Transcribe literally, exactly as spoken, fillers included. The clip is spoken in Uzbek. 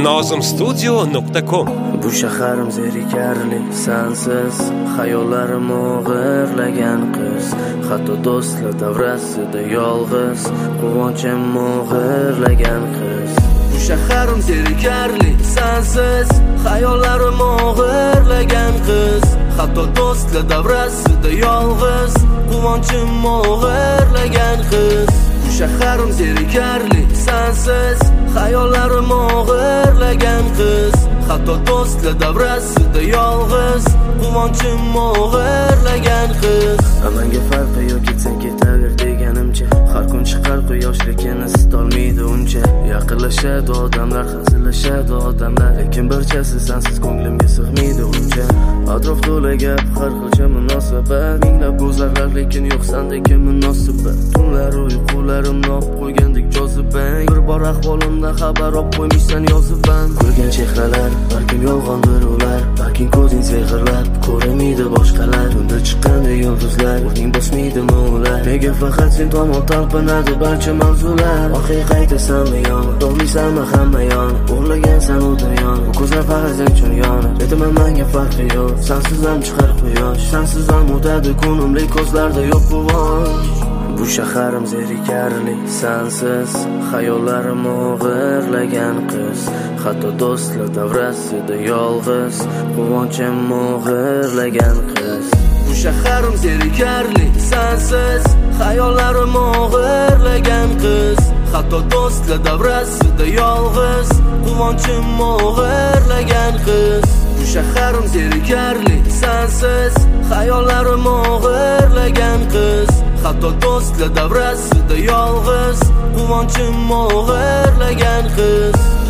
nozim studio nuqta com. Bu shaharim zerikarli sensiz, xayollarim o'g'irlagan qiz, hatto do'stlar davrasida yolg'iz, quvonchim o'g'irlagan qiz. Bu shaharim zerikarli sensiz, xayollarim o'g'irlagan qiz, hatto do'stlar davrasida yolg'iz, quvonchim o'g'irlagan qiz. Bu shaharim zerikarli sensiz, xayollarim o'g'irlagan qiz, hatto do'stlar davrasida yolg'iz, quvonchim o'g'irlagan qiz. Amanga farqi yo'q, ketsang ketaver deganimcha, har kun chiqar quyosh lekin isitolmaydi uncha. Yaqinlashadi odamlar, hazillashadi odamlar, lekin barchasi sensiz ko'nglimga sig'maydi uncha. Atrof to'la gap, har xilcha munosabat, minglab go'zallar lekin yo'q sendagi munosabat. Tunlar uyqularim nop qo'ygandek jozibang, bir bor ahvolimdan xabar olib qo'ymishsan yozib ham. Ko'rgan chehralar balkim yolg'ondir ular, balkim ko'zing sehrlab ko'ramaydi boshqalar. Tunda chiqqanda yulduzlar o'rning bosmaydimi ular, nega faqat sen tomon talpinadi barcha mavzular. Oxir qaytasanmi yon, dolmaysanmi hamma yon, o'g'lagansan u dunyoni, bu ko'zlar faqat sen uchun yonib. Aytaman menga farqi yo'q, sensiz ham chiqar quyosh, sensiz ham o'tadi kunim, lek ko'zlarda yo'q quvonch. Bu shaharim zerikarli sensiz, xayollarim o'g'irlagan qiz, hatto do'stlar davrasida yolg'iz, quvonchim o'g'irlagan qiz. Bu shaharim zerikarli sensiz, xayollarim o'g'irlagan qiz, hatto do'stlar davrasida yolg'iz, quvonchim o'g'irlagan qiz. Bu shaharim zerikarli sensiz, xayollarim o'g'irlagan qiz, hatto do'stlar davrasida yolg'iz, quvonchim o'g'irlagan qiz.